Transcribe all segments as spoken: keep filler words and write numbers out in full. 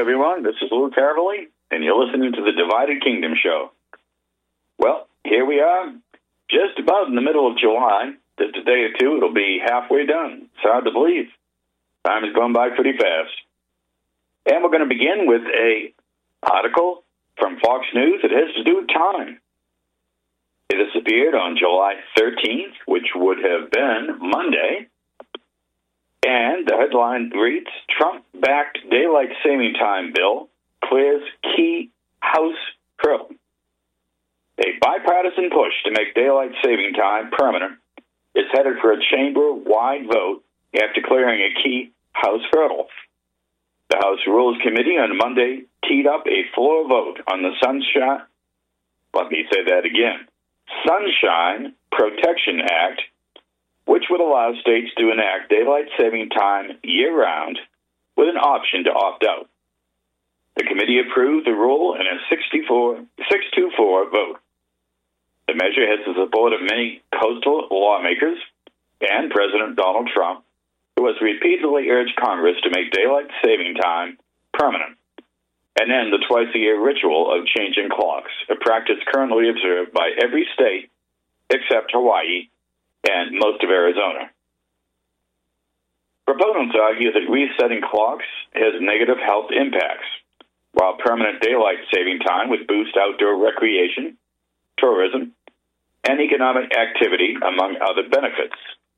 everyone. This is Lou Cavalli, and you're listening to the Divided Kingdom Show. Well, here we are, just about in the middle of July. Just a day or two, it'll be halfway done. It's hard to believe. Time has gone by pretty fast. And we're going to begin with a article from Fox News that has to do with time. It has appeared on July thirteenth, which would have been Monday. And the headline reads, Trump-backed daylight saving time bill clears key House hurdle. A bipartisan push to make daylight saving time permanent is headed for a chamber-wide vote after clearing a key House hurdle. The House Rules Committee on Monday teed up a floor vote on the Sunshine, let me say that again, Sunshine Protection Act, which would allow states to enact daylight saving time year-round with an option to opt out. The committee approved the rule in a sixty-four, six two four vote. The measure has the support of many coastal lawmakers and President Donald Trump, who has repeatedly urged Congress to make daylight saving time permanent and end the twice-a-year ritual of changing clocks, a practice currently observed by every state except Hawaii and most of Arizona. Proponents argue that resetting clocks has negative health impacts, while permanent daylight saving time would boost outdoor recreation, tourism, and economic activity, among other benefits.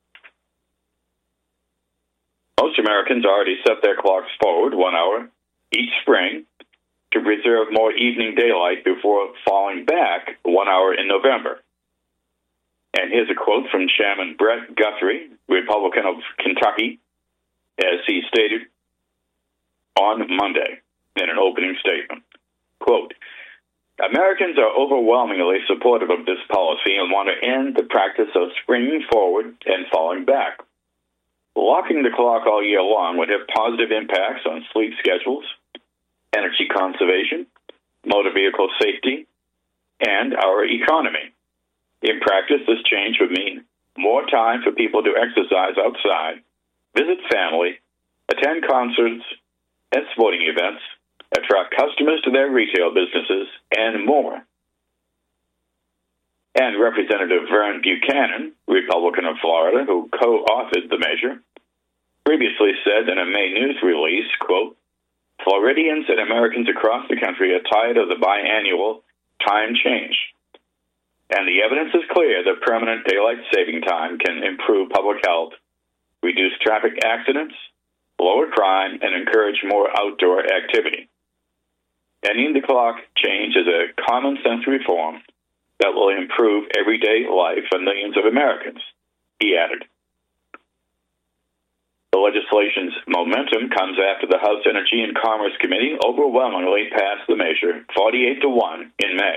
Most Americans already set their clocks forward one hour each spring to preserve more evening daylight before falling back one hour in November. And here's a quote from Chairman Brett Guthrie, Republican of Kentucky, as he stated on Monday in an opening statement. Quote, Americans are overwhelmingly supportive of this policy and want to end the practice of springing forward and falling back. Locking the clock all year long would have positive impacts on sleep schedules, energy conservation, motor vehicle safety, and our economy. In practice, this change would mean more time for people to exercise outside, visit family, attend concerts and sporting events, attract customers to their retail businesses, and more. And Representative Vern Buchanan, Republican of Florida, who co-authored the measure, previously said in a May News release, quote, Floridians and Americans across the country are tired of the biannual time change. And the evidence is clear that permanent daylight saving time can improve public health, reduce traffic accidents, lower crime, and encourage more outdoor activity. Ending the clock change is a common sense reform that will improve everyday life for millions of Americans, he added. The legislation's momentum comes after the House Energy and Commerce Committee overwhelmingly passed the measure forty-eight to one in May.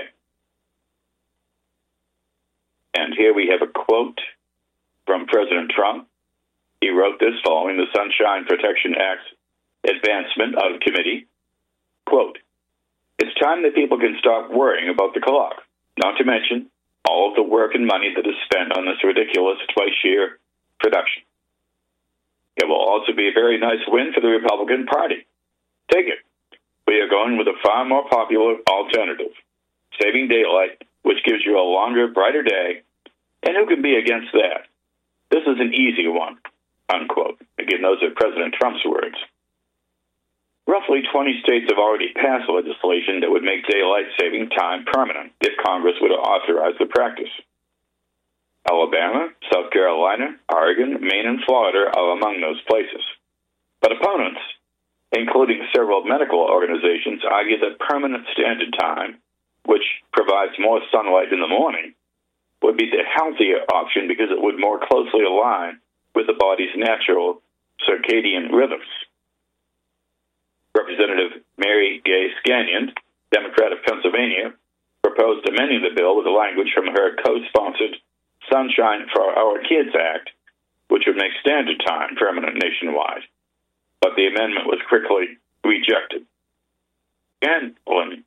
And here we have a quote from President Trump. He wrote this following the Sunshine Protection Act's advancement out of committee. Quote, It's time that people can stop worrying about the clock, not to mention all of the work and money that is spent on this ridiculous twice-year production. It will also be a very nice win for the Republican Party. Take it. We are going with a far more popular alternative, saving daylight, which gives you a longer, brighter day, and who can be against that? This is an easy one, unquote. Again, those are President Trump's words. Roughly twenty states have already passed legislation that would make daylight saving time permanent if Congress would authorize the practice. Alabama, South Carolina, Oregon, Maine, and Florida are among those places. But opponents, including several medical organizations, argue that permanent standard time, which provides more sunlight in the morning, would be the healthier option because it would more closely align with the body's natural circadian rhythms. Representative Mary Gay Scanion, Democrat of Pennsylvania, proposed amending the bill with the language from her co-sponsored Sunshine for Our Kids Act, which would make standard time permanent nationwide. But the amendment was quickly rejected. Scanlon,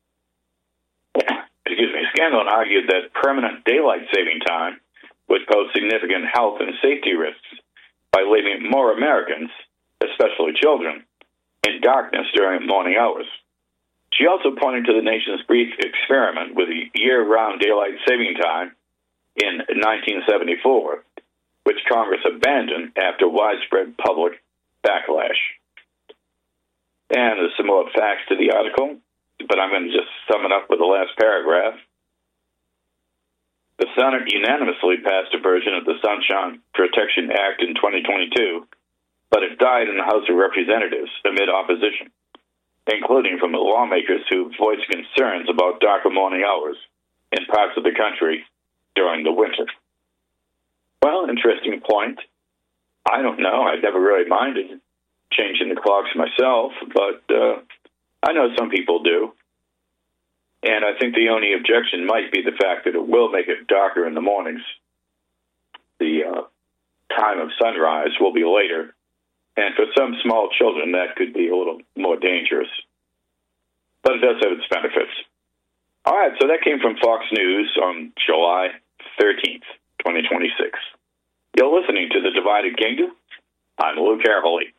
excuse me, Scanlon argued that permanent daylight saving time would pose significant health and safety risks by leaving more Americans, especially children, in in darkness during morning hours. She also pointed to the nation's brief experiment with year-round daylight saving time in nineteen seventy-four, which Congress abandoned after widespread public backlash. And there's some more facts to the article, but I'm going to just sum it up with the last paragraph. The Senate unanimously passed a version of the Sunshine Protection Act in twenty twenty-two, but it died in the House of Representatives amid opposition, including from the lawmakers who voiced concerns about darker morning hours in parts of the country during the winter. Well, interesting point. I don't know. I've never really minded changing the clocks myself, but uh, I know some people do. And I think the only objection might be the fact that it will make it darker in the mornings. The uh, time of sunrise will be later. And for some small children, that could be a little more dangerous. But it does have its benefits. All right, so that came from Fox News on July thirteenth, twenty twenty-six. You're listening to The Divided Kingdom. I'm Lou Carolee.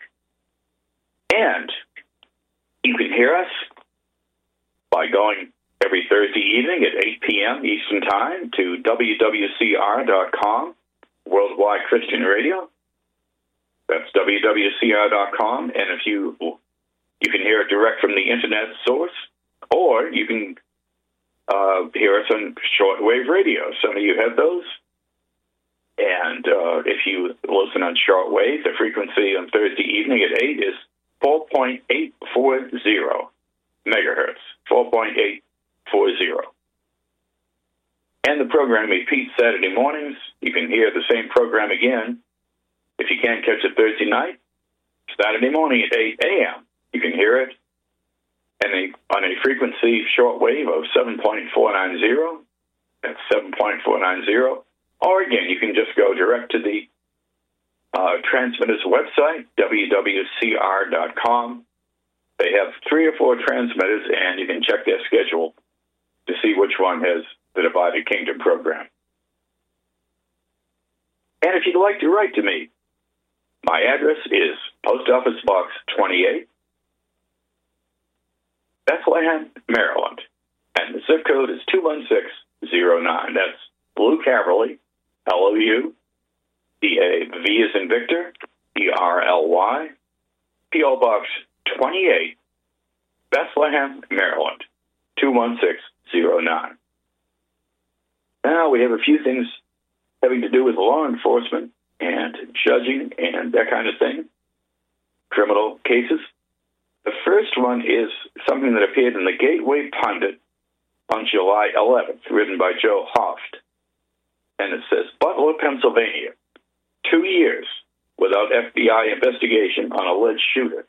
And you can hear us by going every Thursday evening at eight p.m. Eastern Time to W W C R dot com, Worldwide Christian Radio. That's W W C R dot com, and if you you can hear it direct from the internet source, or you can uh, hear us on shortwave radio. Some of you have those. And uh, if you listen on shortwave, the frequency on Thursday evening at eight is four point eight four zero megahertz, four point eight four zero. And the program repeats Saturday mornings. You can hear the same program again. If you can't catch it Thursday night, Saturday morning at eight a.m., you can hear it and a, on a frequency shortwave of seven point four nine zero. That's seven point four nine zero. Or again, you can just go direct to the uh, transmitter's website, W W C R dot com. They have three or four transmitters, and you can check their schedule to see which one has the Divided Kingdom program. And if you'd like to write to me, my address is Post Office Box twenty-eight, Bethlehem, Maryland. And the zip code is two one six zero nine. That's Lou Carolee, L O U, D A V as in Victor, E R L Y, P O Box twenty-eight, Bethlehem, Maryland, two one six zero nine. Now we have a few things having to do with law enforcement and judging and that kind of thing, criminal cases. The first one is something that appeared in the Gateway Pundit on July eleventh, written by Joe Hoft. And it says, Butler, Pennsylvania, two years without F B I investigation on alleged shooter.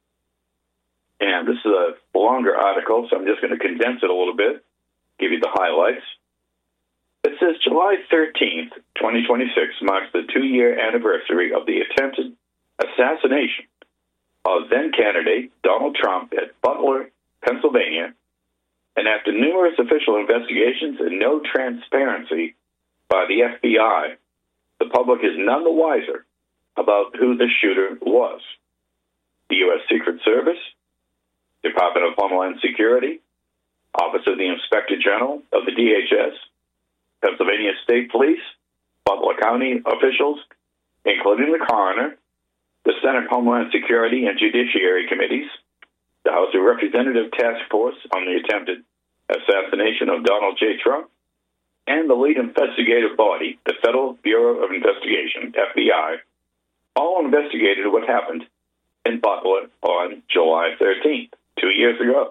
And this is a longer article, so I'm just going to condense it a little bit, give you the highlights. It says July thirteenth, twenty twenty-six marks the two-year anniversary of the attempted assassination of then-candidate Donald Trump at Butler, Pennsylvania, and after numerous official investigations and no transparency by the F B I, the public is none the wiser about who the shooter was. The U S Secret Service, Department of Homeland Security, Office of the Inspector General of the D H S, Pennsylvania State Police, Butler County officials, including the coroner, the Senate Homeland Security and Judiciary Committees, the House of Representatives Task Force on the attempted assassination of Donald J. Trump, and the lead investigative body, the Federal Bureau of Investigation, F B I, all investigated what happened in Butler on July thirteenth, two years ago.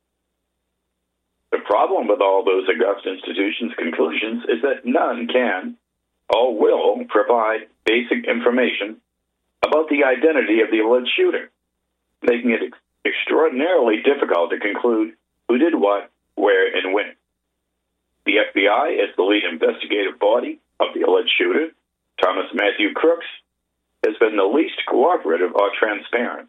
The problem with all those august institutions' conclusions is that none can or will provide basic information about the identity of the alleged shooter, making it ex- extraordinarily difficult to conclude who did what, where, and when. The F B I, as the lead investigative body of the alleged shooter, Thomas Matthew Crooks, has been the least cooperative or transparent.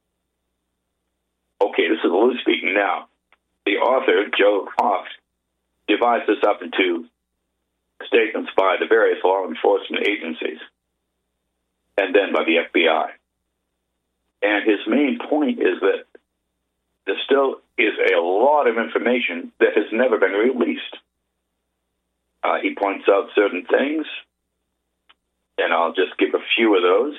Okay, this is Lou speaking now. The author, Joe Hoft, divides this up into statements by the various law enforcement agencies and then by the F B I. And his main point is that there still is a lot of information that has never been released. Uh, he points out certain things, and I'll just give a few of those.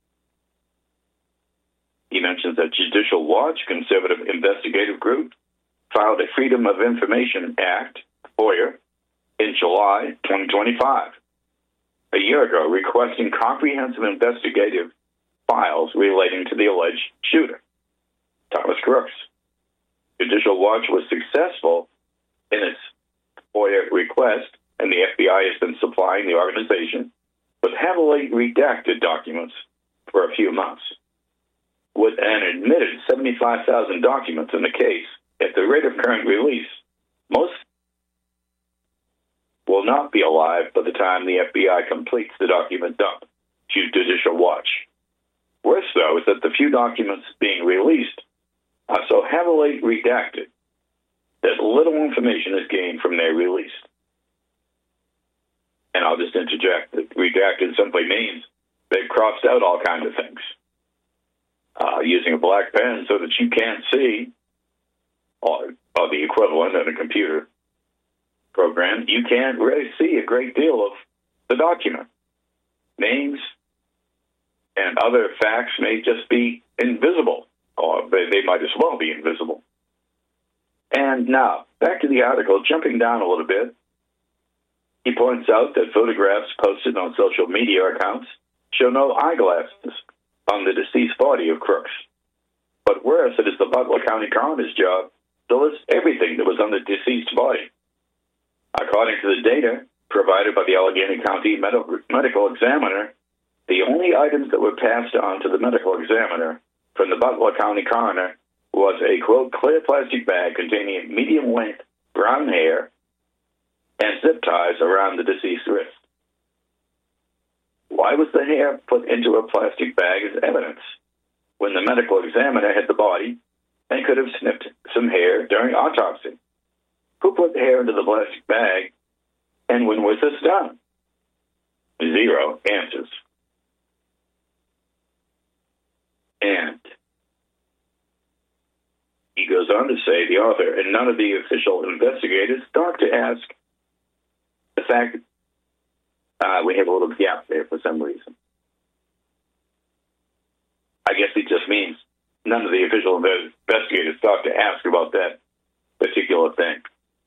He mentions that Judicial Watch, conservative investigative group, filed a Freedom of Information Act, FOIA, in July twenty twenty-five, a year ago, requesting comprehensive investigative files relating to the alleged shooter, Thomas Crooks. Judicial Watch was successful in its FOIA request, and the F B I has been supplying the organization with heavily redacted documents for a few months. With an admitted seventy-five thousand documents in the case, at the rate of current release, most will not be alive by the time the F B I completes the document dump to Judicial Watch. Worse, though, is that the few documents being released are so heavily redacted that little information is gained from their release. And I'll just interject that redacted simply means they've crossed out all kinds of things. Uh, using a black pen so that you can't see, or, or the equivalent in a computer program, you can't really see a great deal of the document. Names and other facts may just be invisible, or they, they might as well be invisible. And now, back to the article, jumping down a little bit, he points out that photographs posted on social media accounts show no eyeglasses on the deceased body of Crooks. But worse, it is the Butler County Coroner's job to list everything that was on the deceased body. According to the data provided by the Allegheny County Medical, Medical Examiner, the only items that were passed on to the medical examiner from the Butler County Coroner was a, quote, clear plastic bag containing medium-length brown hair and zip ties around the deceased wrist. Why was the hair put into a plastic bag as evidence when the medical examiner had the body and could have snipped some hair during autopsy? Who put the hair into the plastic bag, and when was this done? Zero answers. And he goes on to say, the author, and none of the official investigators thought to ask the fact uh, we have a little gap there for some reason. I guess it just means none of the official investigators thought to ask about that particular thing.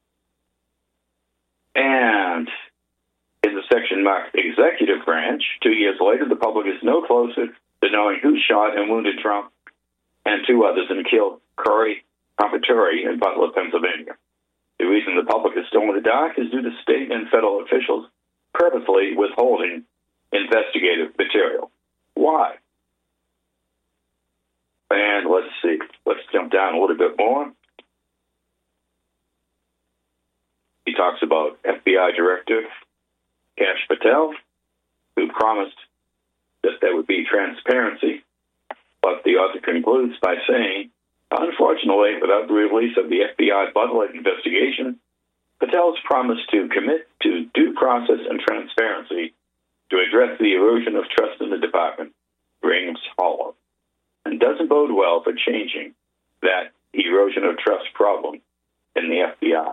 And in the section marked Executive Branch, two years later, the public is no closer to knowing who shot and wounded Trump and two others and killed Corey Compatore in Butler, Pennsylvania. The reason the public is still in the dark is due to state and federal officials purposely withholding investigative material. Why? And let's see. Let's jump down a little bit more. He talks about F B I Director Kash Patel, who promised that there would be transparency, but the author concludes by saying, unfortunately, without the release of the F B I Butler investigation, Patel's promise to commit to due process and transparency to address the erosion of trust in the department rings hollow and doesn't bode well for changing that erosion of trust problem in the F B I.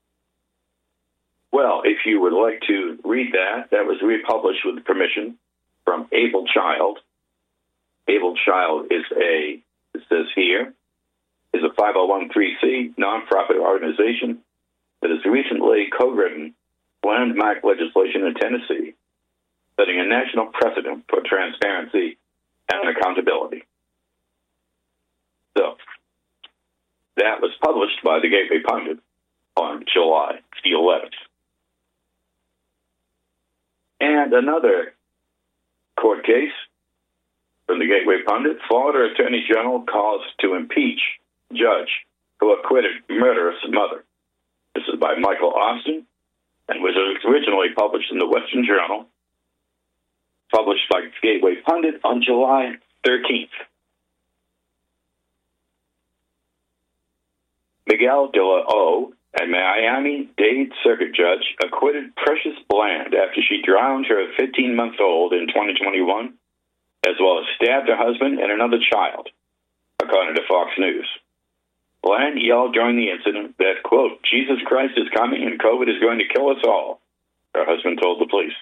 Well, if you would like to read that, that was republished with permission from Able Child. Able Child is a, it says here, is a five oh one c nonprofit organization that has recently co-written landmark legislation in Tennessee, setting a national precedent for transparency and accountability. So, that was published by the Gateway Pundit on July the eleventh. And another court case from the Gateway Pundit, Florida Attorney General calls to impeach judge who acquitted murderous mother. This is by Michael Austin and was originally published in the Western Journal, published by Gateway Pundit on July thirteenth. Miguel de la O, a Miami-Dade circuit judge, acquitted Precious Bland after she drowned her fifteen-month-old in twenty twenty-one as well as stabbed her husband and another child, according to Fox News. Bland yelled during the incident that, quote, Jesus Christ is coming and COVID is going to kill us all, her husband told the police.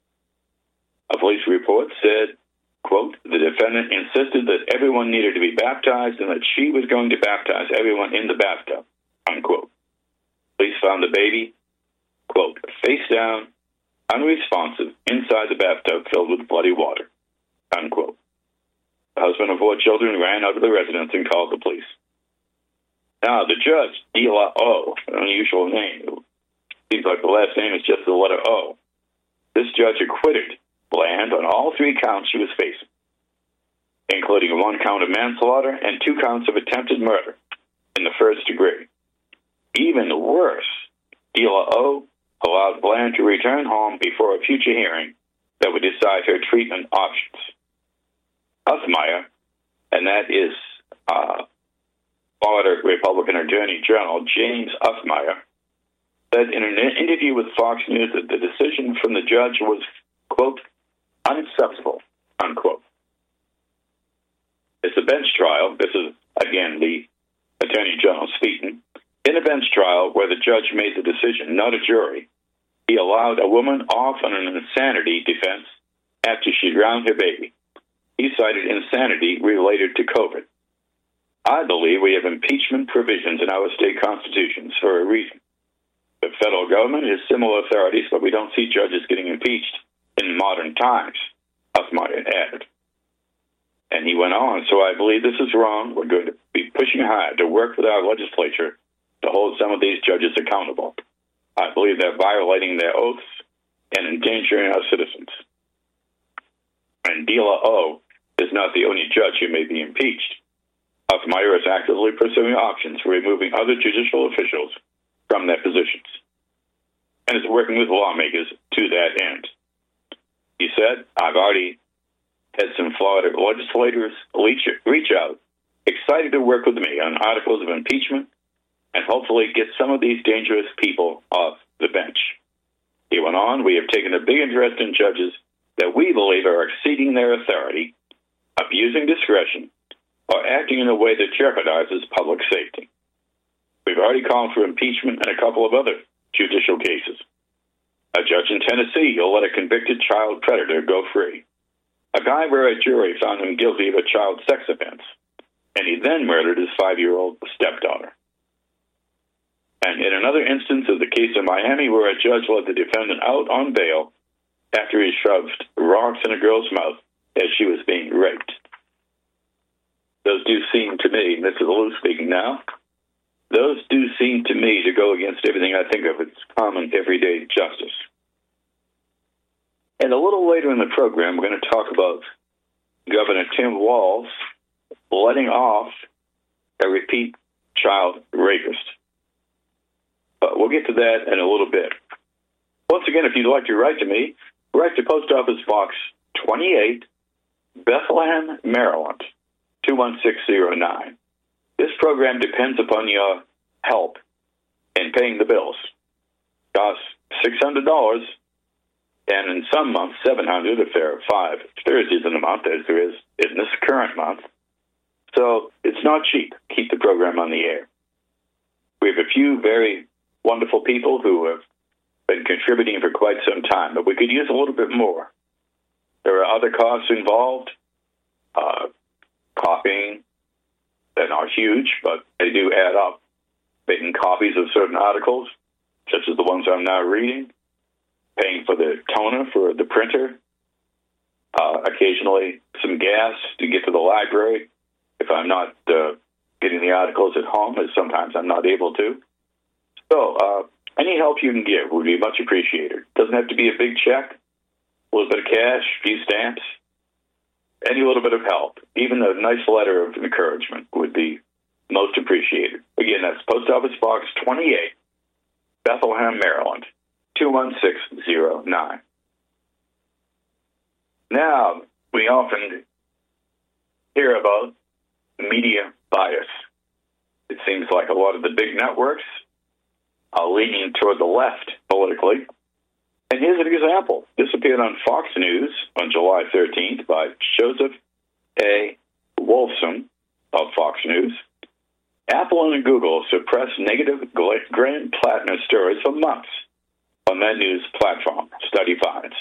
A police report said, quote, the defendant insisted that everyone needed to be baptized and that she was going to baptize everyone in the bathtub, unquote. Police found the baby, quote, face down, unresponsive, inside the bathtub filled with bloody water, unquote. The husband of four children ran out of the residence and called the police. Now, the judge, D La O, an unusual name. Seems like the last name is just the letter O. This judge acquitted Bland on all three counts she was facing, including one count of manslaughter and two counts of attempted murder in the first degree. Even worse, D La O allowed Bland to return home before a future hearing that would decide her treatment options. Uthmeier, and that is uh, Florida Republican Attorney General James Uthmeier, said in an interview with Fox News that the decision from the judge was, quote, unacceptable, unquote. It's a bench trial. This is, again, the Attorney General speaking. In a bench trial where the judge made the decision, not a jury, he allowed a woman off on an insanity defense after she drowned her baby. He cited insanity related to COVID. I believe we have impeachment provisions in our state constitutions for a reason. The federal government has similar authorities, but we don't see judges getting impeached in modern times, Uthmeier added. And he went on, so I believe this is wrong. We're going to be pushing hard to work with our legislature to hold some of these judges accountable. I believe they're violating their oaths and endangering our citizens. And D La O is not the only judge who may be impeached. Uthmeier is actively pursuing options for removing other judicial officials from their positions and is working with lawmakers to that end. He said, I've already had some Florida legislators reach out, excited to work with me on articles of impeachment and hopefully get some of these dangerous people off the bench. He went on, we have taken a big interest in judges that we believe are exceeding their authority, abusing discretion, or acting in a way that jeopardizes public safety. We've already called for impeachment in a couple of other judicial cases. A judge in Tennessee will let a convicted child predator go free. A guy where a jury found him guilty of a child sex offense, and he then murdered his five-year-old stepdaughter. And in another instance of the case in Miami where a judge let the defendant out on bail after he shoved rocks in a girl's mouth as she was being raped. Those do seem to me, Mister Lou speaking now, those do seem to me to go against everything I think of as common everyday justice. And a little later in the program, we're going to talk about Governor Tim Walz letting off a repeat child rapist. But we'll get to that in a little bit. Once again, if you'd like to write to me, write to Post Office Box twenty-eight, Bethlehem, Maryland, two one six zero nine. This program depends upon your help in paying the bills. It costs six hundred dollars, and in some months, seven hundred dollars if there are five Thursdays in the month, as there is in this current month. So it's not cheap to keep the program on the air. We have a few very wonderful people who have been contributing for quite some time, but we could use a little bit more. There are other costs involved, uh, copying. They're not huge, but they do add up. Making copies of certain articles, such as the ones I'm now reading, paying for the toner for the printer, uh, occasionally some gas to get to the library if I'm not uh, getting the articles at home, as sometimes I'm not able to. So uh, any help you can give would be much appreciated. Doesn't have to be a big check, a little bit of cash, a few stamps, any little bit of help. Even a nice letter of encouragement would be most appreciated. Again, that's Post Office Box twenty-eight, Bethlehem, Maryland, two one six zero nine. Now, we often hear about media bias. It seems like a lot of the big networks are leaning toward the left politically, And here's an example. This appeared on Fox News on July thirteenth by Joseph A. Wolfson of Fox News. Apple and Google suppressed negative Graham Plattner stories for months on that news platform, study finds.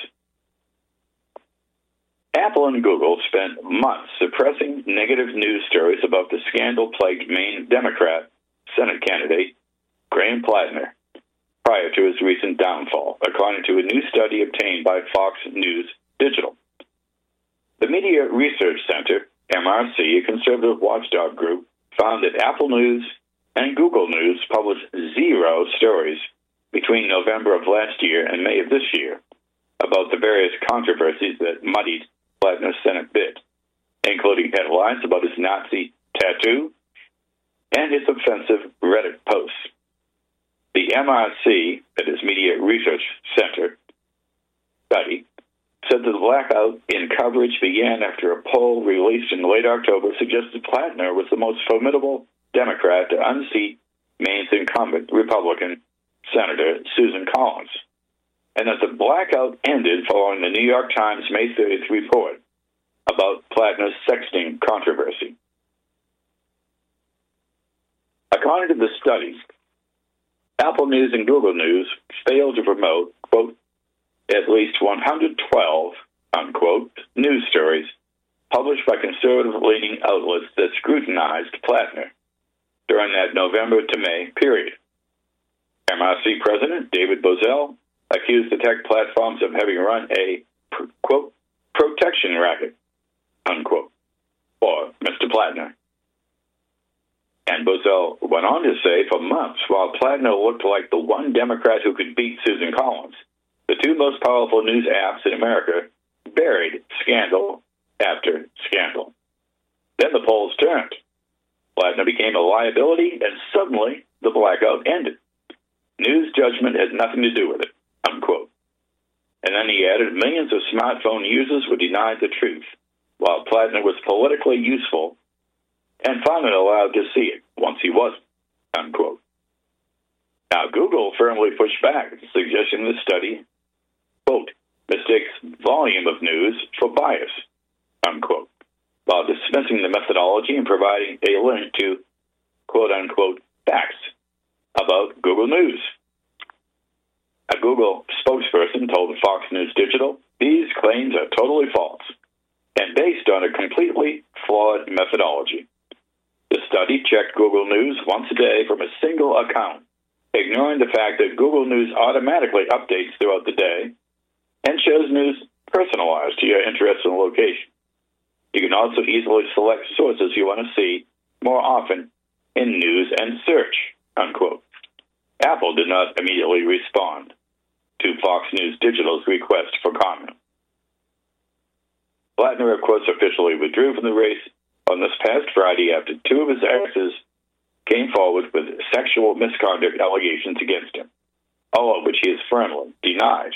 Apple and Google spent months suppressing negative news stories about the scandal-plagued Maine Democrat Senate candidate, Graham Plattner, prior to his recent downfall, according to a new study obtained by Fox News Digital. The Media Research Center, M R C, a conservative watchdog group, found that Apple News and Google News published zero stories between November of last year and May of this year about the various controversies that muddied Plattner's Senate bid, including headlines about his Nazi tattoo and his offensive Reddit posts. The M R C, that is Media Research Center, study said that the blackout in coverage began after a poll released in late October suggested Plattner was the most formidable Democrat to unseat Maine's incumbent Republican Senator Susan Collins, and that the blackout ended following the New York Times May thirtieth report about Plattner's sexting controversy. According to the study, Apple News and Google News failed to promote, quote, at least one hundred twelve, unquote, news stories published by conservative-leaning outlets that scrutinized Plattner during that November to May period. M R C President David Bozell accused the tech platforms of having run a, quote, protection racket, unquote, for Mister Plattner. And Bozell went on to say for months, while Plattner looked like the one Democrat who could beat Susan Collins, the two most powerful news apps in America buried scandal after scandal. Then the polls turned. Plattner became a liability, and suddenly the blackout ended. News judgment had nothing to do with it, unquote. And then he added, millions of smartphone users were denied the truth, while Plattner was politically useful and finally allowed to see it once he wasn't, unquote. Now, Google firmly pushed back, suggesting the study, quote, mistakes volume of news for bias, unquote, while dismissing the methodology and providing a link to, quote, unquote, facts about Google News. A Google spokesperson told Fox News Digital, these claims are totally false and based on a completely flawed methodology. The study checked Google News once a day from a single account, ignoring the fact that Google News automatically updates throughout the day and shows news personalized to your interest and location. You can also easily select sources you want to see more often in news and search, unquote. Apple did not immediately respond to Fox News Digital's request for comment. Plattner, of course, officially withdrew from the race on this past Friday after two of his exes came forward with sexual misconduct allegations against him, all of which he has firmly denied.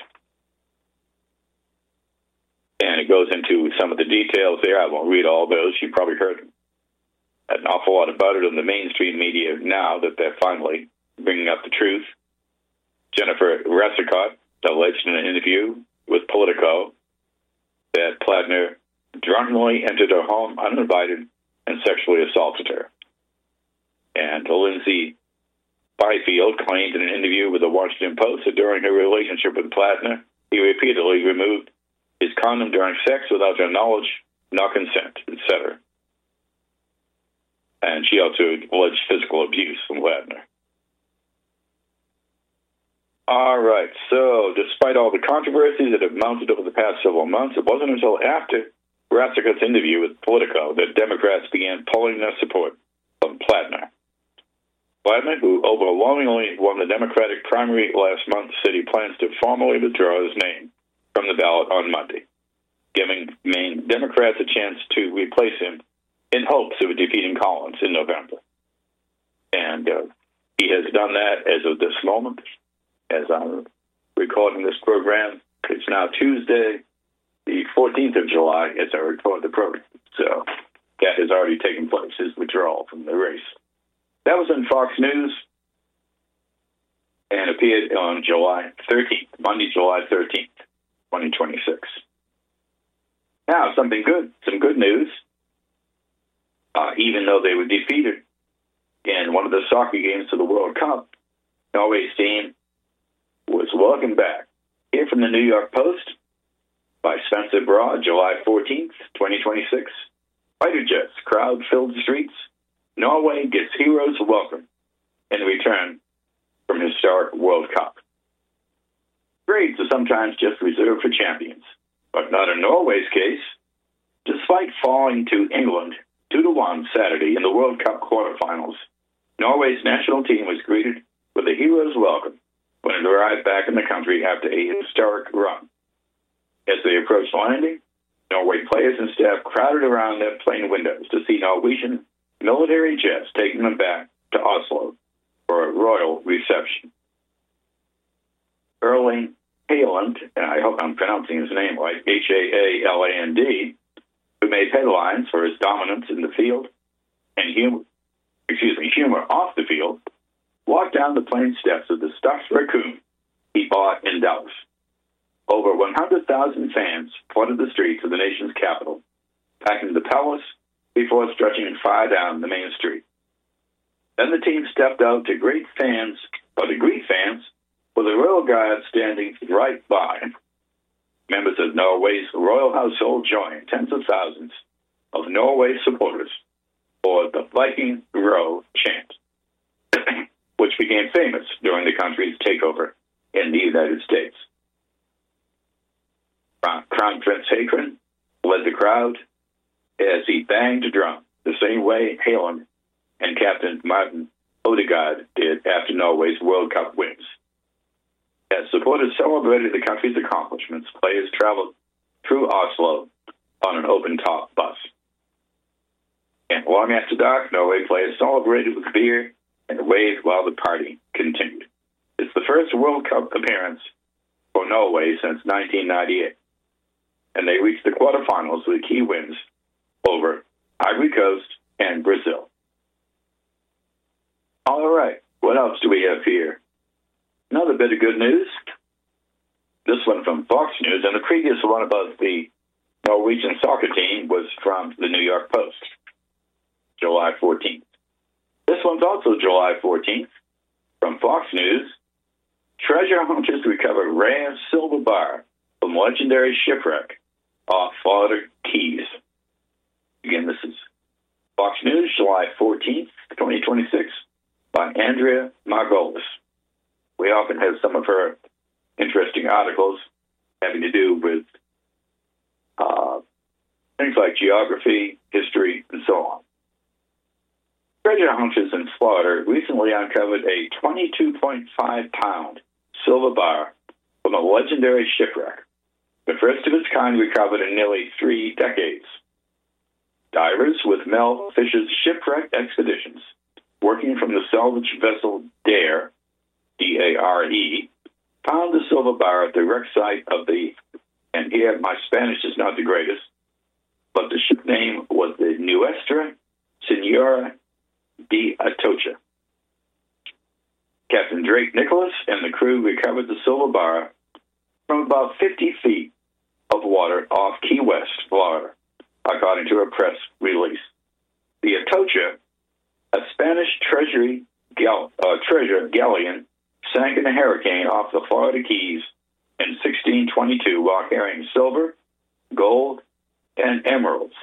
And it goes into some of the details there. I won't read all those. You probably heard an awful lot about it in the mainstream media now that they're finally bringing up the truth. Jennifer Resicott alleged in an interview with Politico that Plattner drunkenly entered her home uninvited and sexually assaulted her. And Lindsay Byfield claimed in an interview with the Washington Post that during her relationship with Plattner, he repeatedly removed his condom during sex without her knowledge, no consent, et cetera. And she also alleged physical abuse from Plattner. All right, so despite all the controversies that have mounted over the past several months, it wasn't until after Rasicott's interview with Politico that Democrats began pulling their support from Plattner. Plattner, who overwhelmingly won the Democratic primary last month, said he plans to formally withdraw his name from the ballot on Monday, giving Maine Democrats a chance to replace him in hopes of defeating Collins in November. And uh, he has done that as of this moment. As I'm recording this program, it's now Tuesday, the fourteenth of July, as I record the program. So that has already taken place, his withdrawal from the race. That was in Fox News. and appeared on July thirteenth, Monday, July thirteenth, twenty twenty-six. Now, something good, some good news. Uh, even though they were defeated in one of the soccer games to the World Cup, Norway's team was welcomed back. Here from the New York Post by Spencer Broad, July fourteenth, twenty twenty-six. Fighter jets, crowd filled streets. Norway gets heroes welcome in return from historic World Cup. Grades are sometimes just reserved for champions, but not in Norway's case. Despite falling to England two to one Saturday in the World Cup quarterfinals, Norway's national team was greeted with a hero's welcome when it arrived back in the country after a historic run. As they approached landing, Norway players and staff crowded around their plane windows to see Norwegian military jets taking them back to Oslo for a royal reception. Erling Haaland, and I hope I'm pronouncing his name right, H A A L A N D, who made headlines for his dominance in the field and humor, excuse me, humor off the field, walked down the plane steps of the stuffed raccoon he bought in Dallas. Over one hundred thousand fans flooded the streets of the nation's capital, packing the palace before stretching far down the main street. Then the team stepped out to greet fans, or to greet fans, with a royal guard standing right by. Members of Norway's royal household joined tens of thousands of Norway supporters for the Viking Row chant, which became famous during the country's takeover in the United States. Crown Prince Haakon led the crowd as he banged a drum, the same way Haaland and Captain Martin Odegaard did after Norway's World Cup wins. As supporters celebrated the country's accomplishments, players traveled through Oslo on an open-top bus. And long after dark, Norway players celebrated with beer and waved while the party continued. It's the first World Cup appearance for Norway since nineteen ninety-eight, and they reached the quarterfinals with key wins over Ivory Coast and Brazil. All right, what else do we have here? Another bit of good news. This one from Fox News, and the previous one about the Norwegian soccer team was from the New York Post, July fourteenth. This one's also July fourteenth from Fox News. Treasure hunters recover rare silver bar from legendary shipwreck off Florida Keys. Again, this is Fox News, July fourteenth, twenty twenty-six, by Andrea Margolis. We often have some of her interesting articles having to do with uh, things like geography, history, and so on. Treasure hunters in Florida recently uncovered a twenty-two point five pound silver bar from a legendary shipwreck, the first of its kind recovered in nearly three decades. Divers with Mel Fisher's shipwreck expeditions, working from the salvage vessel Dare, D A R E, found the silver bar at the wreck site of the, and here my Spanish is not the greatest, but the ship name was the Nuestra Senora de Atocha. Captain Drake Nicholas and the crew recovered the silver bar from about fifty feet of water off Key West, Florida, according to a press release. The Atocha, a Spanish treasury gal- uh, treasure galleon, sank in a hurricane off the Florida Keys in sixteen twenty-two while carrying silver, gold, and emeralds.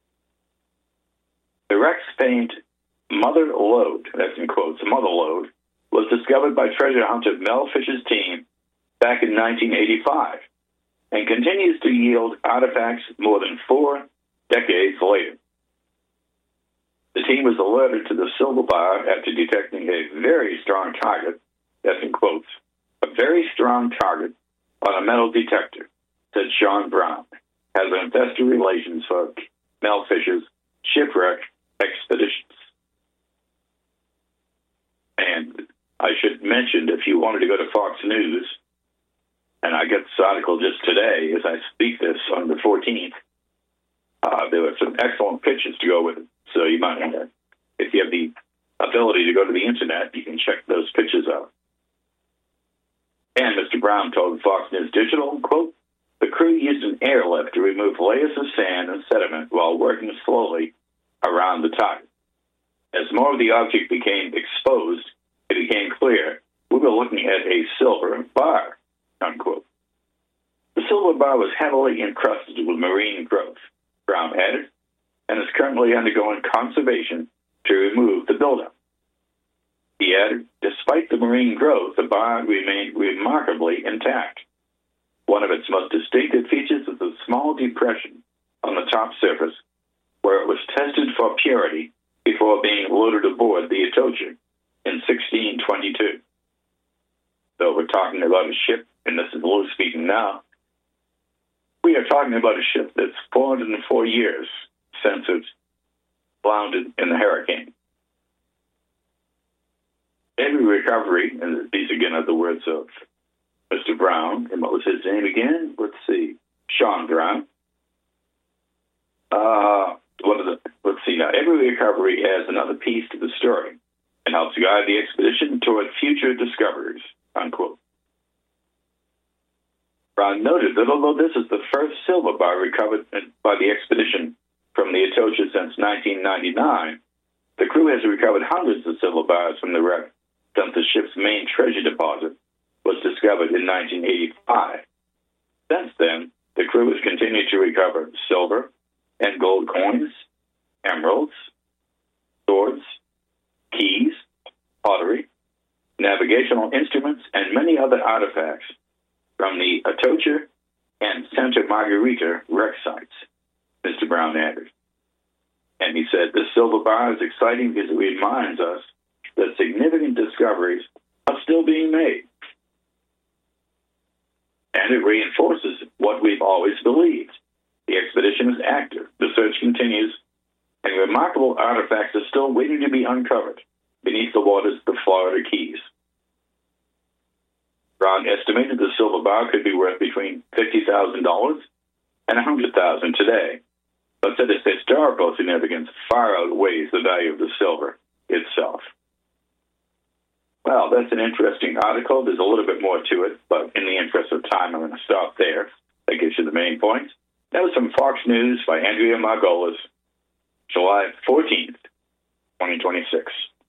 The wreck's famed mother lode, that's in quotes, mother lode, was discovered by treasure hunter Mel Fisher's team back in nineteen eighty-five and continues to yield artifacts more than four decades later. The team was alerted to the silver bar after detecting a very strong target, that's in quotes, a very strong target on a metal detector, said Sean Brown, has investor relations for Mel Fisher's shipwreck expeditions. And I should mention, if you wanted to go to Fox News, and I get this article just today as I speak this on the fourteenth, uh, there were some excellent pictures to go with it. So you might, uh, if you have the ability to go to the internet, you can check those pictures out. And Mister Brown told Fox News Digital, quote, the crew used an airlift to remove layers of sand and sediment while working slowly around the target. As more of the object became exposed, it became clear we were looking at a silver bar, unquote. The silver bar was heavily encrusted with marine growth, Brown added, and is currently undergoing conservation to remove the buildup. He added, despite the marine growth, the bar remained remarkably intact. One of its most distinctive features is a small depression on the top surface where it was tested for purity before being loaded aboard the Atocha in sixteen twenty-two. So we're talking about a ship, and this is Lou speaking now. We are talking about a ship that's four hundred four years since it's floundered in the hurricane. Every recovery, and these again are the words of Mister Brown, and what was his name again? Let's see, Sean Brown. Uh, what are the, let's see now. Every recovery adds another piece to the story and helps guide the expedition toward future discoveries, unquote. Brown noted that although this is the first silver bar recovered by the expedition from the Atocha since nineteen ninety-nine, the crew has recovered hundreds of silver bars from the wreck since the ship's main treasure deposit was discovered in nineteen eighty-five. Since then, the crew has continued to recover silver and gold coins, emeralds, swords, keys, pottery, navigational instruments, and many other artifacts from the Atocha and Santa Margarita wreck sites, Mister Brown added. And he said, this silver bar is exciting because it reminds us that significant discoveries are still being made. And it reinforces what we've always believed. The expedition is active, the search continues, and remarkable artifacts are still waiting to be uncovered beneath the waters of the Florida Keys. Brown estimated the silver bar could be worth between fifty thousand dollars and one hundred thousand dollars today, but said its historical significance far outweighs the value of the silver itself. Well, that's an interesting article. There's a little bit more to it, but in the interest of time, I'm going to stop there. That gives you the main points. That was from Fox News by Andrea Margolis, July fourteenth, twenty twenty-six.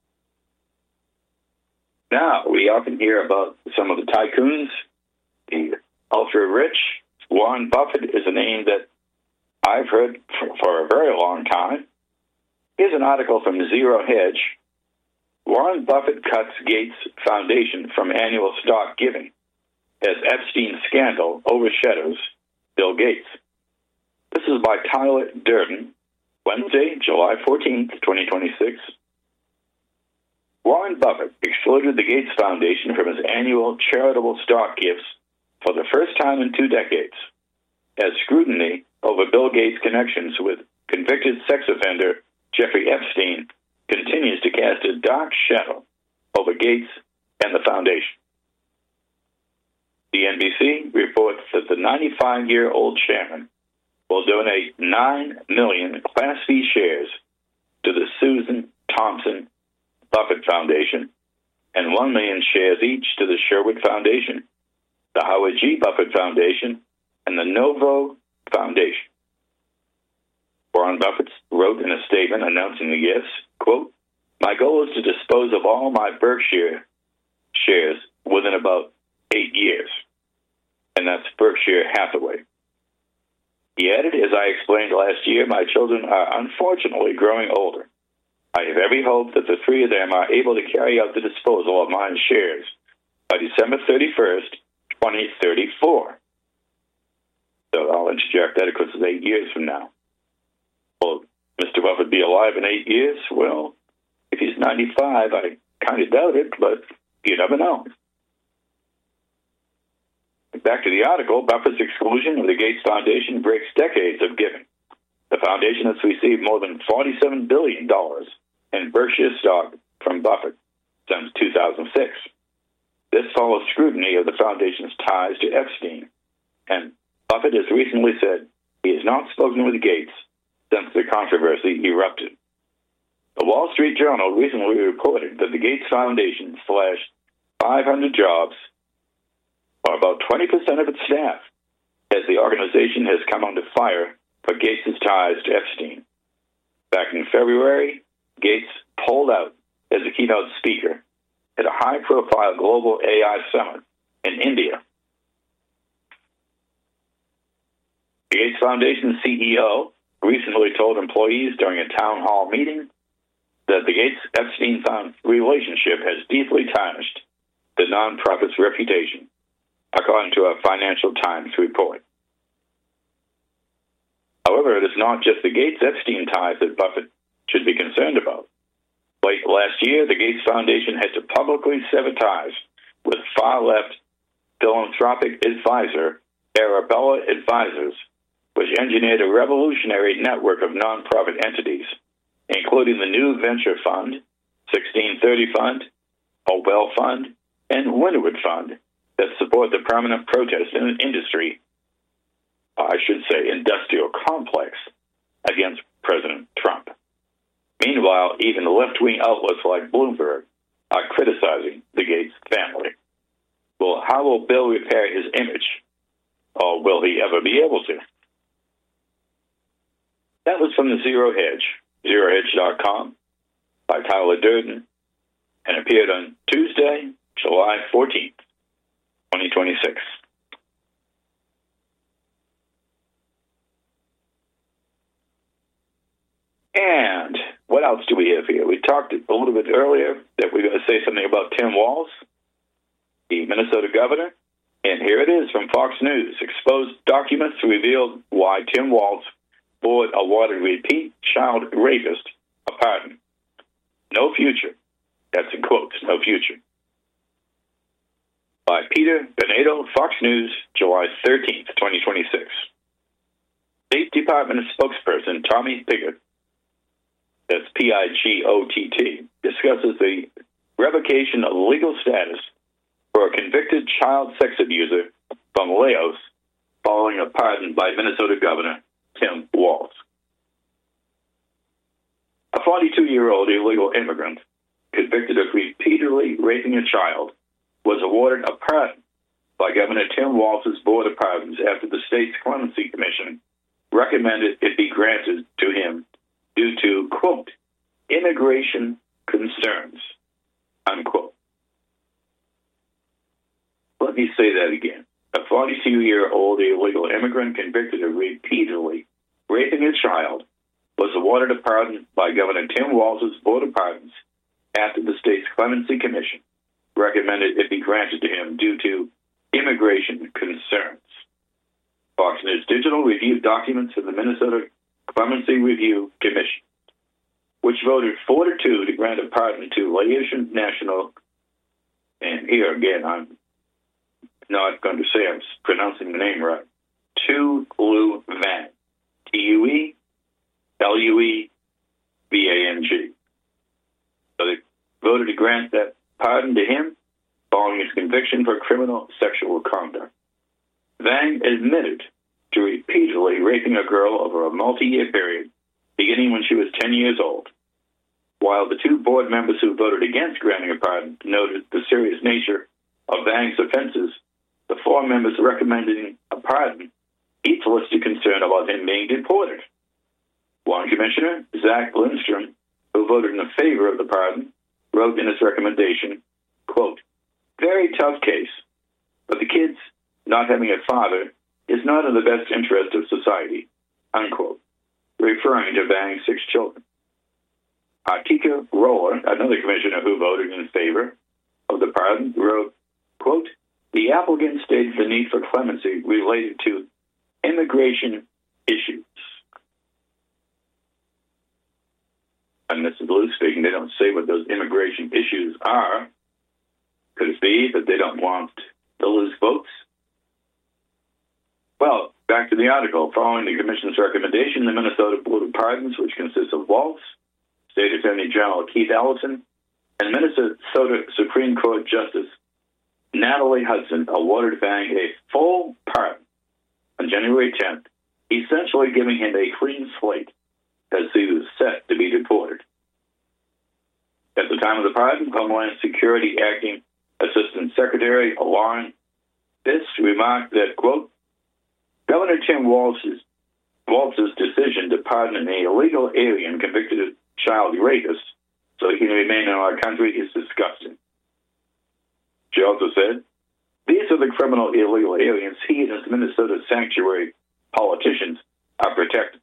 Now, we often hear about some of the tycoons, the ultra-rich. Warren Buffett is a name that I've heard for, for a very long time. Here's an article from Zero Hedge. Warren Buffett cuts Gates Foundation from annual stock giving as Epstein scandal overshadows Bill Gates. This is by Tyler Durden, Wednesday, July fourteenth, twenty twenty-six. Warren Buffett excluded the Gates Foundation from his annual charitable stock gifts for the first time in two decades, as scrutiny over Bill Gates' connections with convicted sex offender Jeffrey Epstein continues to cast a dark shadow over Gates and the foundation. The N B C reports that the ninety-five-year-old chairman will donate nine million Class B shares to the Susan Thompson Buffett Foundation and one million shares each to the Sherwood Foundation, the Howard G. Buffett Foundation, and the Novo Foundation. Warren Buffett wrote in a statement announcing the gifts, quote, my goal is to dispose of all my Berkshire shares within about eight years. And that's Berkshire Hathaway. He added, as I explained last year, my children are unfortunately growing older. I have every hope that the three of them are able to carry out the disposal of my shares by December thirty-first, twenty thirty-four. So I'll interject that because it's eight years from now. Will Mister Buffett be alive in eight years? Well, if he's ninety-five, I kind of doubt it, but you never know. Back to the article, Buffett's exclusion of the Gates Foundation breaks decades of giving. The foundation has received more than forty-seven billion dollars in Berkshire stock from Buffett since two thousand six. This follows scrutiny of the foundation's ties to Epstein, and Buffett has recently said he has not spoken with Gates since the controversy erupted. The Wall Street Journal recently reported that the Gates Foundation slashed five hundred jobs or about twenty percent of its staff, as the organization has come under fire for Gates' ties to Epstein. Back in February, Gates pulled out as a keynote speaker at a high-profile global A I summit in India. The Gates Foundation C E O recently told employees during a town hall meeting that the Gates-Epstein relationship has deeply tarnished the nonprofit's reputation, according to a Financial Times report. However, it is not just the Gates-Epstein ties that Buffett should be concerned about. Late last year, the Gates Foundation had to publicly sever ties with far-left philanthropic advisor Arabella Advisors, which engineered a revolutionary network of nonprofit entities, including the New Venture Fund, sixteen thirty Fund, Obel Fund, and Windward Fund that support the permanent protest in an industry, I should say industrial complex, against President Trump. Meanwhile, even left-wing outlets like Bloomberg are criticizing the Gates family. Well, how will Bill repair his image? Or will he ever be able to? That was from the Zero Hedge, zero hedge dot com, by Tyler Durden, and appeared on Tuesday, July fourteenth, twenty twenty-six. And what else do we have here? We talked a little bit earlier that we're going to say something about Tim Walz, the Minnesota governor. And here it is from Fox News. Exposed documents revealed why Tim Walz board awarded repeat child rapist a pardon. No future. That's in quotes, no future. By Peter Benedo, Fox News, July thirteenth, twenty twenty-six. State Department spokesperson Tommy Pigott, that's P I G O T T, discusses the revocation of legal status for a convicted child sex abuser from Laos following a pardon by Minnesota Governor Tim Walz. A forty-two-year-old illegal immigrant convicted of repeatedly raping a child was awarded a pardon by Governor Tim Walz's Board of Pardons after the state's Clemency Commission recommended it be granted to him due to, quote, immigration concerns, unquote. Let me say that again. A forty-two-year-old illegal immigrant convicted of repeatedly raping a child was awarded a pardon by Governor Tim Walz's Board of Pardons after the state's Clemency Commission recommended it be granted to him due to immigration concerns. Fox News Digital reviewed documents of the Minnesota Clemency Review Commission, which voted four to two to grant a pardon to Laotian national, and here again, I'm not going to say I'm pronouncing the name right, Tu Lu Van, T U E L U E V A N G. So they voted to grant that pardon to him following his conviction for criminal sexual conduct. Vang admitted to repeatedly raping a girl over a multi-year period, beginning when she was ten years old. While the two board members who voted against granting a pardon noted the serious nature of Vang's offenses, the four members recommending a pardon each listed concern about him being deported. One commissioner, Zach Lindstrom, who voted in favor of the pardon, wrote in his recommendation, quote, very tough case, but the kids not having a father is not in the best interest of society, unquote, referring to Vang's six children. Artika Roller, another commissioner who voted in favor of the pardon, wrote, quote, the applicant stated the need for clemency related to immigration issues. And this is Lou speaking. They don't say what those immigration issues are. Could it be that they don't want to lose votes? Well, back to the article. Following the Commission's recommendation, the Minnesota Board of Pardons, which consists of Walz, State Attorney General Keith Ellison, and Minnesota Supreme Court Justice Natalie Hudson, awarded Vang a full pardon on January tenth, essentially giving him a clean slate as he was set to be deported. At the time of the pardon, Homeland Security Acting Assistant Secretary Lauren This remarked that, quote, Governor Tim Walz's, Walz's decision to pardon an illegal alien convicted of child rapist so he can remain in our country is disgusting. She also said, these are the criminal illegal aliens he and his Minnesota sanctuary politicians are protecting.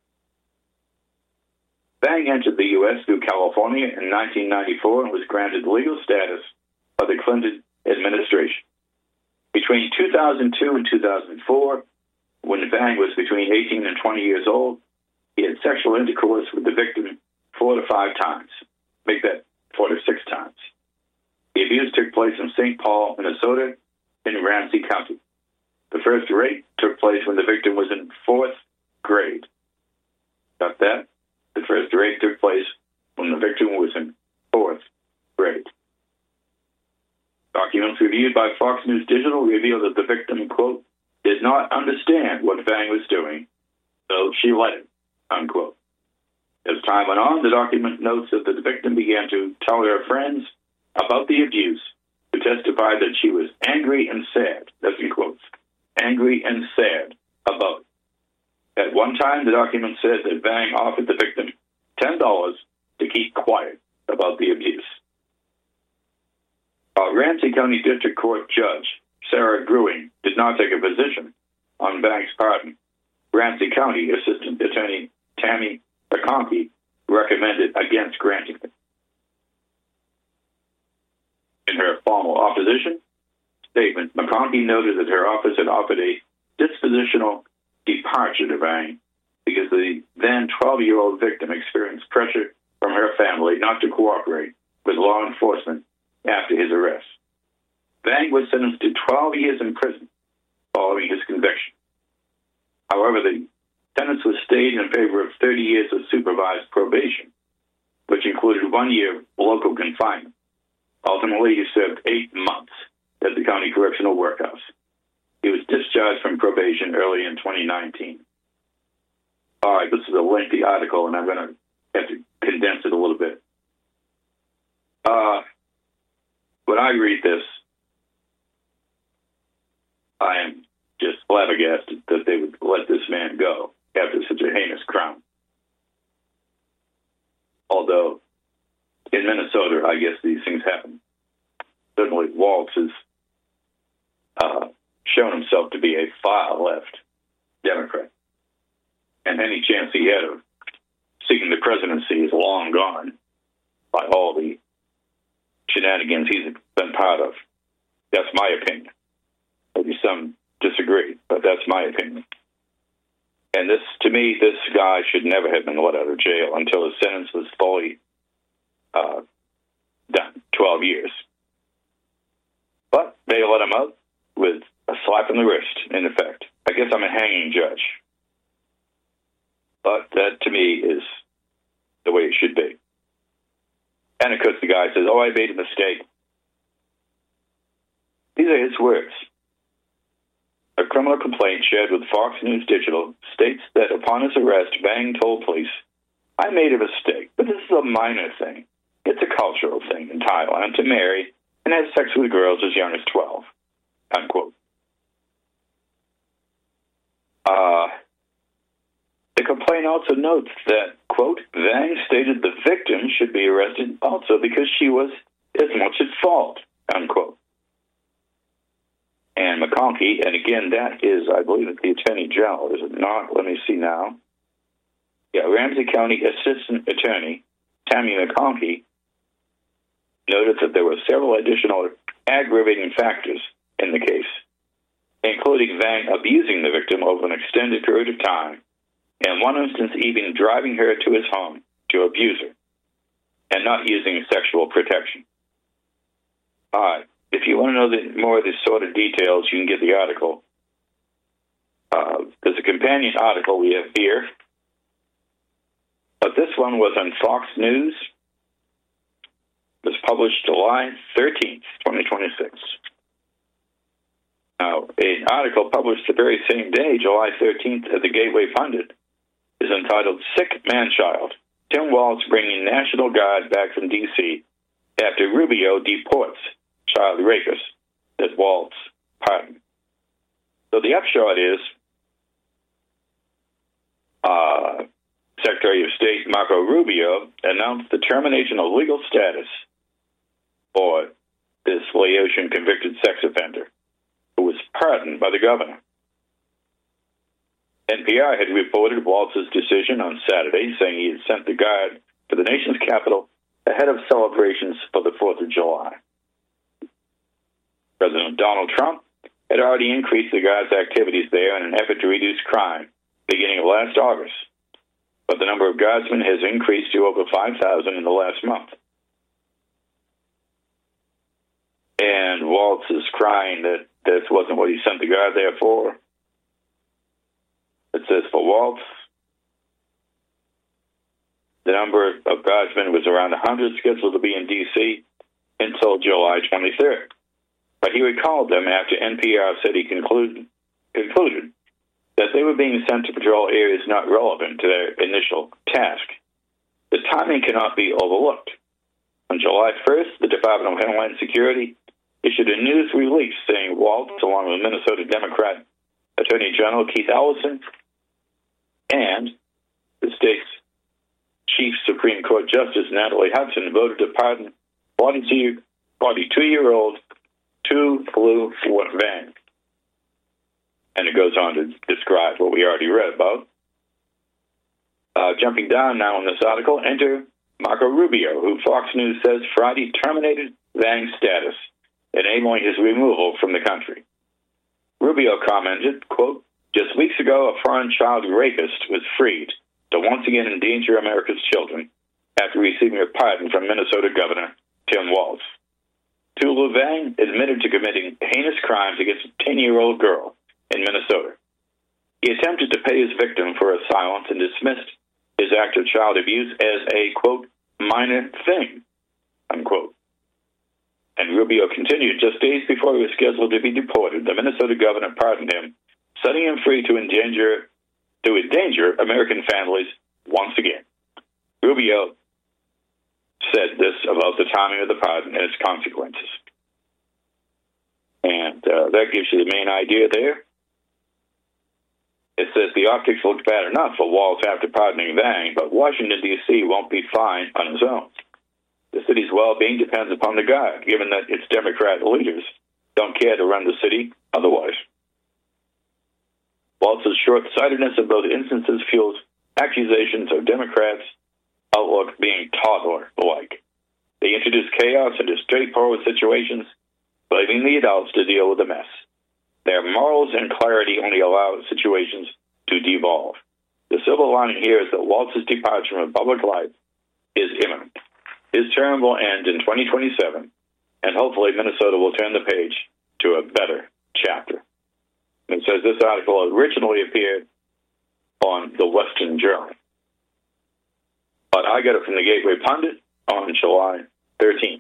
Vang entered the U S through California in nineteen ninety-four and was granted legal status by the Clinton administration. Between two thousand two and two thousand four, when Vang was between eighteen and twenty years old, he had sexual intercourse with the victim four to five times. Make that four to six times. The abuse took place in Saint Paul, Minnesota, in Ramsey County. The first rape took place when the victim was in fourth grade. Got that? The first rape took place when the victim was in fourth grade. Documents reviewed by Fox News Digital revealed that the victim, quote, did not understand what Vang was doing, so she let him, unquote. As time went on, the document notes that the victim began to tell her friends about the abuse, who testified that she was angry and sad, that's in quotes, angry and sad about it. At one time, the document said that Vang offered the victim ten dollars to keep quiet about the abuse. A Ramsey County District Court Judge Sarah Grewing did not take a position on Vang's pardon. Ramsey County Assistant Attorney Tammy McConkey recommended against granting it. In her formal opposition statement, McConkey noted that her office had offered a dispositional departure to Vang because the then twelve-year-old victim experienced pressure from her family not to cooperate with law enforcement after his arrest. Vang was sentenced to twelve years in prison following his conviction. However, the sentence was stayed in favor of thirty years of supervised probation, which included one year of local confinement. Ultimately, he served eight months at the county correctional workhouse. He was discharged from probation early in twenty nineteen. All right, this is a lengthy article, and I'm going to have to condense it a little bit. Uh, when I read this, I am just flabbergasted that they would let this man go after such a heinous crime. Although, in Minnesota, I guess these things happen. Certainly, Walz has uh, shown himself to be a far-left Democrat. And any chance he had of seeking the presidency is long gone by all the shenanigans he's been part of. That's my opinion. Maybe some disagree, but that's my opinion. And this, to me, this guy should never have been let out of jail until his sentence was fully uh, done, twelve years. But they let him out with a slap in the wrist, in effect. I guess I'm a hanging judge. But that, to me, is the way it should be. And, of course, the guy says, oh, I made a mistake. These are his words. A criminal complaint shared with Fox News Digital states that upon his arrest, Vang told police, I made a mistake, but this is a minor thing. It's a cultural thing in Thailand to marry and have sex with girls as young as twelve, unquote. Uh, the complaint also notes that, quote, Vang stated the victim should be arrested also because she was as much at fault, unquote. And McConkey, and again, that is, I believe, the Attorney General, is it not? Let me see now. Yeah, Ramsey County Assistant Attorney Tammy McConkey noted that there were several additional aggravating factors in the case, including Vang abusing the victim over an extended period of time, and in one instance even driving her to his home to abuse her, and not using sexual protection. All right. If you want to know the, more of this sort of details, you can get the article. Uh, there's a companion article we have here. But this one was on Fox News. It was published July thirteenth, twenty twenty-six. Now, an article published the very same day, July thirteenth, at the Gateway Pundit, is entitled Sick Man-Child. Tim Walz bringing National Guard back from D C after Rubio deports child rapist that Walz pardoned. So the upshot is uh, Secretary of State Marco Rubio announced the termination of legal status for this Laotian convicted sex offender who was pardoned by the governor. N P R had reported Waltz's decision on Saturday, saying he had sent the guard to the nation's capital ahead of celebrations for the fourth of July. President Donald Trump had already increased the guard's activities there in an effort to reduce crime beginning of last August, but the number of guardsmen has increased to over five thousand in the last month. And Waltz is crying that this wasn't what he sent the guard there for. It says for Waltz, the number of guardsmen was around one hundred scheduled to be in D C until July twenty-third. But he recalled them after N P R said he concluded, concluded that they were being sent to patrol areas not relevant to their initial task. The timing cannot be overlooked. On July first, the Department of Homeland Security issued a news release saying Waltz, along with Minnesota Democrat Attorney General Keith Ellison and the state's Chief Supreme Court Justice Natalie Hudson, voted to pardon forty-two-year-old Tu Lu Vang. And it goes on to describe what we already read about. Uh, jumping down now in this article, enter Marco Rubio, who Fox News says Friday terminated Vang's status, enabling his removal from the country. Rubio commented, quote, "Just weeks ago, a foreign child rapist was freed to once again endanger America's children after receiving a pardon from Minnesota Governor Tim Walz. Tu Lu Vang admitted to committing heinous crimes against a ten-year-old girl in Minnesota. He attempted to pay his victim for her silence and dismissed his act of child abuse as a, quote, minor thing, unquote." And Rubio continued, just days before he was scheduled to be deported, the Minnesota governor pardoned him, setting him free to endanger, to endanger American families once again. Rubio said this about the timing of the pardon and its consequences. And uh, that gives you the main idea there. It says the optics looked bad enough for Walz after pardoning Vang, but Washington, D C won't be fine on its own. The city's well-being depends upon the guard, given that its Democrat leaders don't care to run the city otherwise. Walz's short-sightedness in both instances fuels accusations of Democrats' outlook being toddler-like. They introduce chaos into straightforward situations, blaming the adults to deal with the mess. Their morals and clarity only allow situations to devolve. The silver lining here is that Walz's departure from public life is imminent. His term will end in twenty twenty-seven, and hopefully Minnesota will turn the page to a better chapter. It says this article originally appeared on the Western Journal, but I got it from the Gateway Pundit on July thirteenth.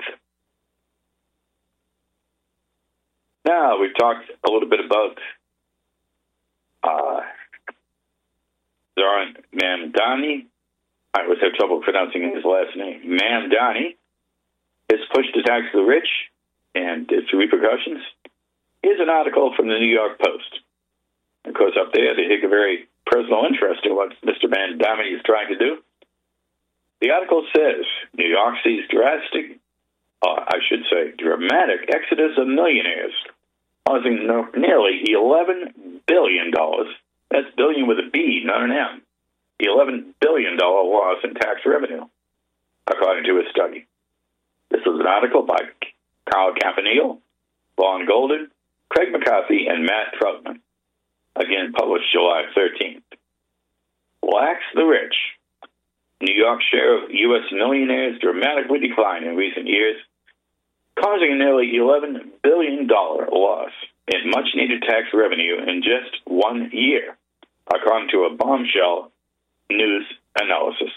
Now, we've talked a little bit about uh, Zoran Mamdani. I always have trouble pronouncing his last name. Mamdani is pushed to tax the rich and its repercussions. Here's an article from the New York Post. Of course, up there, they take a very personal interest in what Mister Mamdani is trying to do. The article says New York sees drastic, uh, I should say, dramatic exodus of millionaires, causing no, nearly eleven billion dollars. That's billion with a B, not an M. eleven billion dollars loss in tax revenue, according to a study. This is an article by Carl Campanile, Vaughn Golden, Craig McCarthy, and Matt Troutman. Again, published July thirteenth. Lax the rich. New York's share of U S millionaires dramatically declined in recent years, causing a nearly eleven billion dollars loss in much-needed tax revenue in just one year, according to a bombshell news analysis.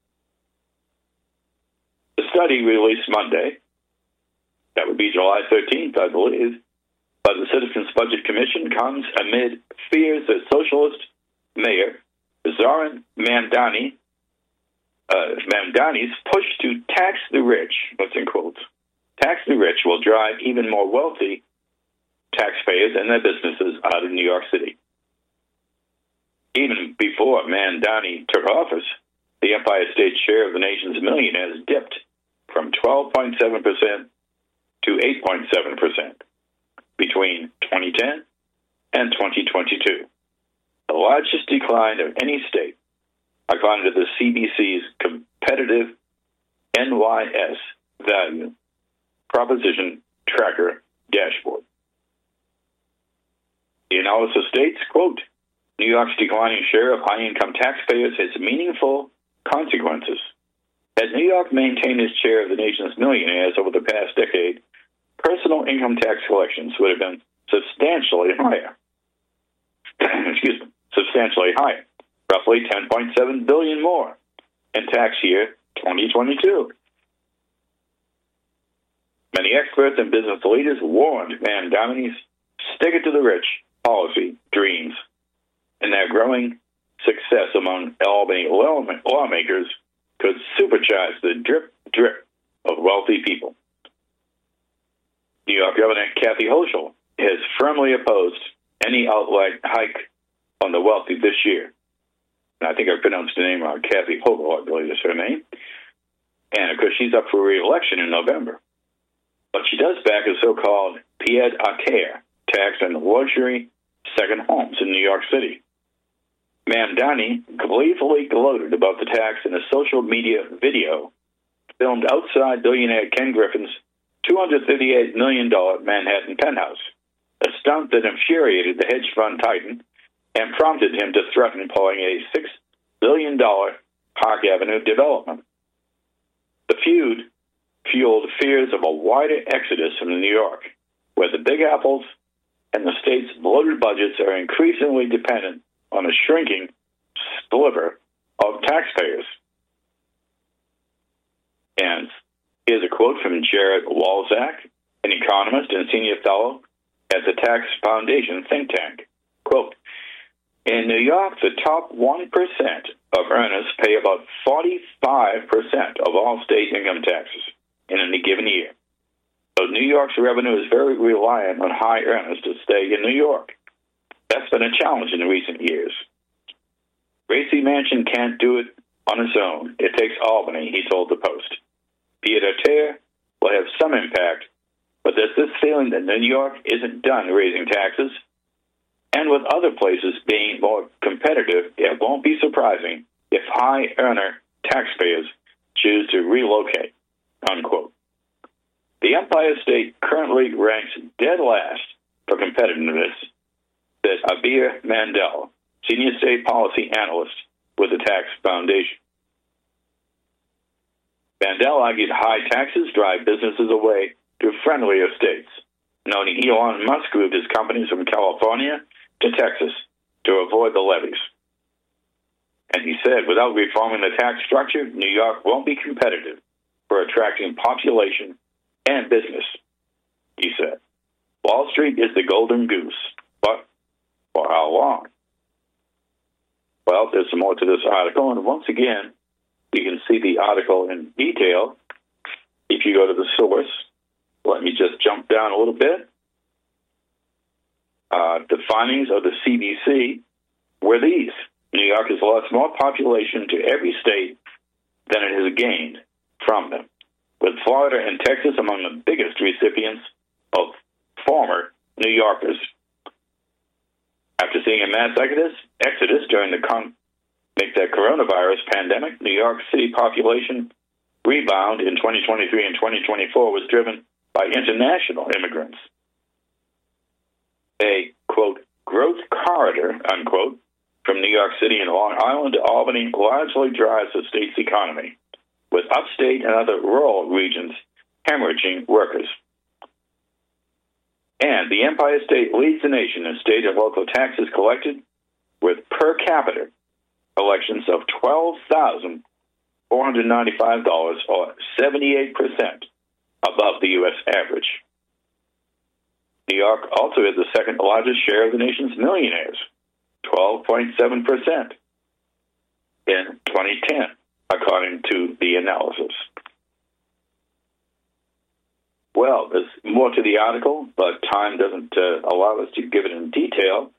The study released Monday, that would be July thirteenth, I believe, by the Citizens Budget Commission comes amid fears that socialist mayor Zoran Mamdani, uh, Mamdani's push to tax the rich, that's in quotes, tax the rich will drive even more wealthy taxpayers and their businesses out of New York City. Even before Mamdani took office, the Empire State share of the nation's millionaires dipped from twelve point seven percent to eight point seven percent between twenty ten and twenty twenty-two, the largest decline of any state, according to the C B C's competitive N Y S value proposition tracker dashboard. The analysis states, quote, New York's declining share of high-income taxpayers has meaningful consequences. Had New York maintained its share of the nation's millionaires over the past decade, personal income tax collections would have been substantially higher. Excuse me, substantially higher, roughly ten point seven billion dollars more in tax year twenty twenty-two. Many experts and business leaders warned Mamdani's stick it to the rich policy dreams, and their growing success among Albany lawmakers could supercharge the drip drip of wealthy people. New York Governor Kathy Hochul has firmly opposed any outright hike on the wealthy this year. And I think I pronounced the name wrong. Kathy Hochul, I believe is her name. And of course, she's up for re-election in November. But she does back a so-called pied-à-terre tax on luxury second homes in New York City. Mamdani gleefully gloated about the tax in a social media video filmed outside billionaire Ken Griffin's two hundred thirty-eight million dollars Manhattan penthouse, a stunt that infuriated the hedge fund titan and prompted him to threaten pulling a six billion dollars Park Avenue development. The feud fueled fears of a wider exodus from New York, where the Big Apples and the state's bloated budgets are increasingly dependent on a shrinking sliver of taxpayers. And here's a quote from Jared Walczak, an economist and senior fellow at the Tax Foundation think tank. Quote, in New York, the top one percent of earners pay about forty-five percent of all state income taxes in any given year. So New York's revenue is very reliant on high earners to stay in New York. That's been a challenge in recent years. Gracie Mansion can't do it on its own. It takes Albany, he told the Post. Pied-à-terre will have some impact, but there's this feeling that New York isn't done raising taxes, and with other places being more competitive, it won't be surprising if high-earner taxpayers choose to relocate, unquote. The Empire State currently ranks dead last for competitiveness, said Abir Mandel, senior state policy analyst with the Tax Foundation. Mandel argued high taxes drive businesses away to friendlier states, noting Elon Musk moved his companies from California to Texas to avoid the levies. And he said, without reforming the tax structure, New York won't be competitive for attracting population and business, he said. Wall Street is the golden goose, but for how long? Well, there's some more to this article, and once again, you can see the article in detail if you go to the source. Let me just jump down a little bit. Uh, the findings of the C B C were these. New York has lost more population to every state than it has gained from them, with Florida and Texas among the biggest recipients of former New Yorkers. After seeing a mass exodus, exodus during the con- the coronavirus pandemic, New York City population rebound in twenty twenty-three and twenty twenty-four was driven by international immigrants. A, quote, growth corridor, unquote, from New York City and Long Island to Albany largely drives the state's economy, with upstate and other rural regions hemorrhaging workers. And the Empire State leads the nation in state and local taxes collected, with per capita collections of twelve thousand four hundred ninety-five dollars, or seventy-eight percent above the U S average. New York also has the second largest share of the nation's millionaires, twelve point seven percent in twenty ten, according to the analysis. Well, there's more to the article, but time doesn't uh, allow us to give it in detail.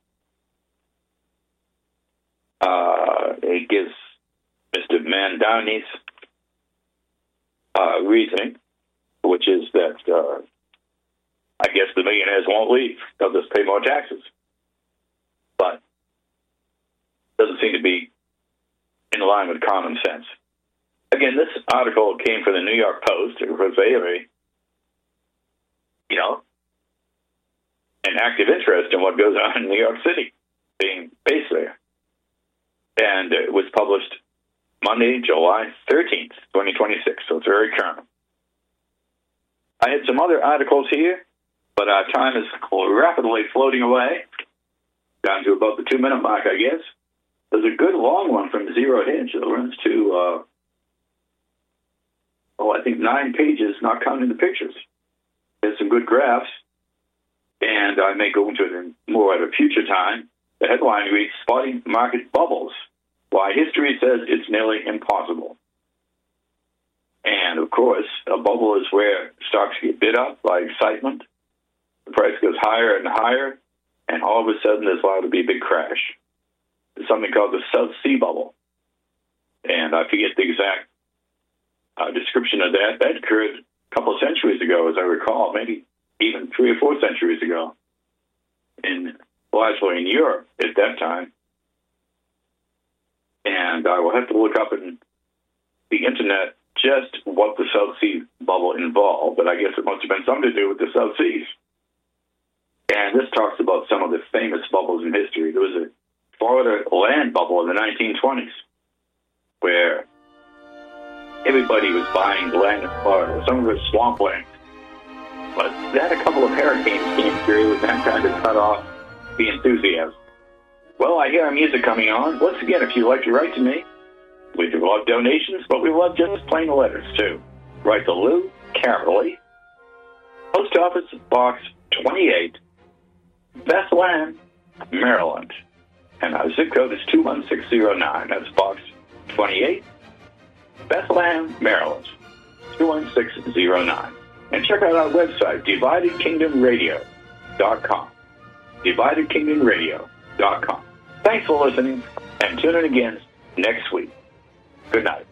Uh, it gives Mister Mandani's uh, reasoning, which is that uh, I guess the millionaires won't leave. They'll just pay more taxes. But doesn't seem to be in line with common sense. Again, this article came from the New York Post because they have a, you know, an active interest in what goes on in New York City, being based there. And it was published Monday, July thirteenth, twenty twenty-six, so it's very current. I had some other articles here, but our time is rapidly floating away, down to about the two-minute mark, I guess. There's a good long one from Zero Hedge that runs to, uh, oh, I think nine pages, not counting the pictures. There's some good graphs, and I may go into it in more at a future time. The headline reads, Spotting Market Bubbles, Why History Says It's Nearly Impossible. And, of course, a bubble is where stocks get bid up by excitement. The price goes higher and higher, and all of a sudden there's liable to be a big crash. There's something called the South Sea Bubble. And I forget the exact uh, description of that. That occurred a couple of centuries ago, as I recall, maybe even three or four centuries ago, in largely in Europe at that time. And I will have to look up in the internet just what the South Sea Bubble involved, but I guess it must have been something to do with the South Seas. And this talks about some of the famous bubbles in history. There was a Florida land bubble in the nineteen twenties, where everybody was buying land in Florida. Some of it was swampland. But then a couple of hurricanes came through, and that kind of cut off the enthusiasm. Well, I hear our music coming on. Once again, if you'd like to write to me, we do love donations, but we love just plain letters, too. Write to Lou Carrolley, Post Office Box twenty-eight, Bethlehem, Maryland. And our zip code is two one six zero nine. That's Box twenty-eight, Bethlehem, Maryland, two one six zero nine. And check out our website, divided kingdom radio dot com. divided kingdom radio dot com. Thanks for listening, and tune in again next week. Good night.